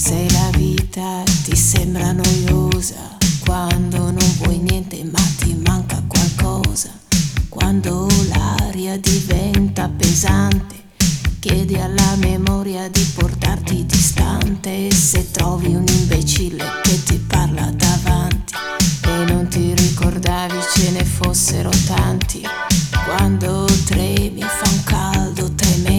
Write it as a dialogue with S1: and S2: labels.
S1: Se la vita ti sembra noiosa, quando non vuoi niente ma ti manca qualcosa, quando l'aria diventa pesante, chiedi alla memoria di portarti distante. E se trovi un imbecille che ti parla davanti e non ti ricordavi ce ne fossero tanti, quando tremi fa un caldo tremendo,